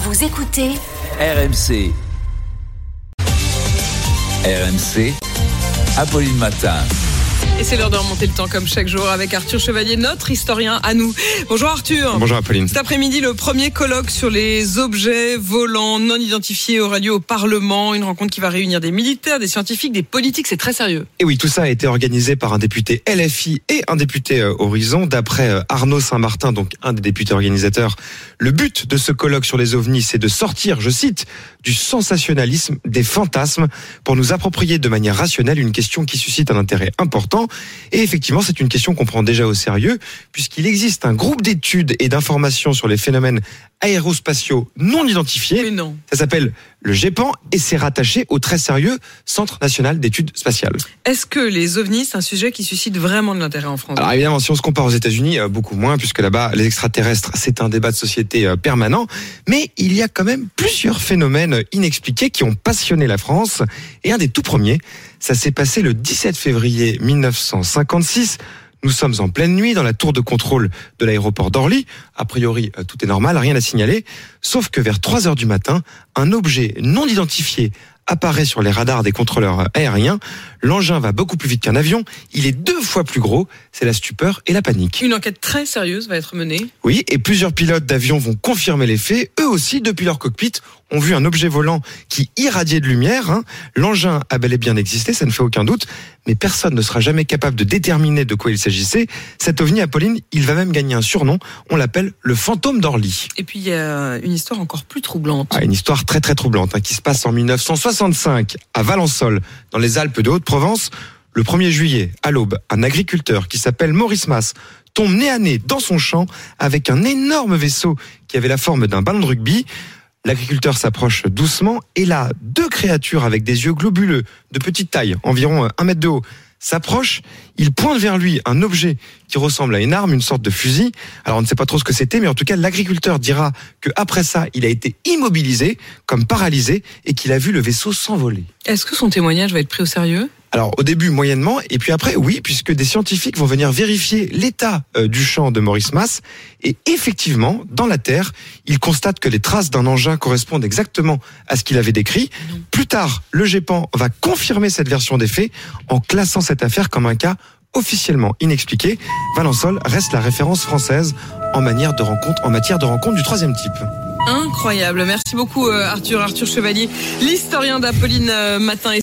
Vous écoutez RMC. RMC, Apolline Matin. Et c'est l'heure de remonter le temps comme chaque jour avec Arthur Chevalier, notre historien à nous. Bonjour Arthur. Bonjour Apolline. Cet après-midi, le premier colloque sur les objets volants non identifiés aura lieu au Parlement. Une rencontre qui va réunir des militaires, des scientifiques, des politiques. C'est très sérieux. Et oui, tout ça a été organisé par un député LFI et un député Horizon. D'après Arnaud Saint-Martin, donc un des députés organisateurs, le but de ce colloque sur les ovnis, c'est de sortir, je cite, du sensationnalisme, des fantasmes, pour nous approprier de manière rationnelle une question qui suscite un intérêt important. Et effectivement, c'est une question qu'on prend déjà au sérieux, puisqu'il existe un groupe d'études et d'informations sur les phénomènes aérospatiaux non identifiés. Mais non. Ça s'appelle le GEPAN et c'est rattaché au très sérieux Centre National d'Études Spatiales. Est-ce que les ovnis, c'est un sujet qui suscite vraiment de l'intérêt en France ? Alors évidemment, si on se compare aux États-Unis, beaucoup moins, puisque là-bas, les extraterrestres, c'est un débat de société permanent. Mais il y a quand même plusieurs phénomènes inexpliqués qui ont passionné la France. Et un des tout premiers, ça s'est passé le 17 février 1956. Nous sommes en pleine nuit dans la tour de contrôle de l'aéroport d'Orly. A priori, tout est normal, rien à signaler. Sauf que vers 3 heures du matin, un objet non identifié apparaît sur les radars des contrôleurs aériens. L'engin va beaucoup plus vite qu'un avion. Il est 2 fois plus gros. C'est la stupeur et la panique. Une enquête très sérieuse va être menée. Oui, et plusieurs pilotes d'avion vont confirmer les faits. Eux aussi, depuis leur cockpit, ont vu un objet volant qui irradiait de lumière. L'engin a bel et bien existé, ça ne fait aucun doute. Mais personne ne sera jamais capable de déterminer de quoi il s'agissait. Cet ovni, Apolline, il va même gagner un surnom. On l'appelle le fantôme d'Orly. Et puis il y a une histoire encore plus troublante. Une histoire très très troublante qui se passe en 1965 à Valençol, dans les Alpes de Haute-Provence. Le 1er juillet, à l'aube, un agriculteur qui s'appelle Maurice Mas tombe nez à nez dans son champ avec un énorme vaisseau qui avait la forme d'un ballon de rugby. L'agriculteur s'approche doucement et là, 2 créatures avec des yeux globuleux de petite taille, environ 1 mètre de haut, s'approchent. Il pointe vers lui un objet qui ressemble à une arme, une sorte de fusil. Alors on ne sait pas trop ce que c'était, mais en tout cas l'agriculteur dira qu'après ça, il a été immobilisé, comme paralysé, et qu'il a vu le vaisseau s'envoler. Est-ce que son témoignage va être pris au sérieux ? Alors au début moyennement, et puis après oui, puisque des scientifiques vont venir vérifier l'état du champ de Maurice Mas, et effectivement, dans la terre, ils constatent que les traces d'un engin correspondent exactement à ce qu'il avait décrit. Plus tard, le GEPAN va confirmer cette version des faits en classant cette affaire comme un cas officiellement inexpliqué. Valençol reste la référence française en matière de rencontre du 3e type. Incroyable. Merci beaucoup Arthur Chevalier, l'historien d'Apolline Matin.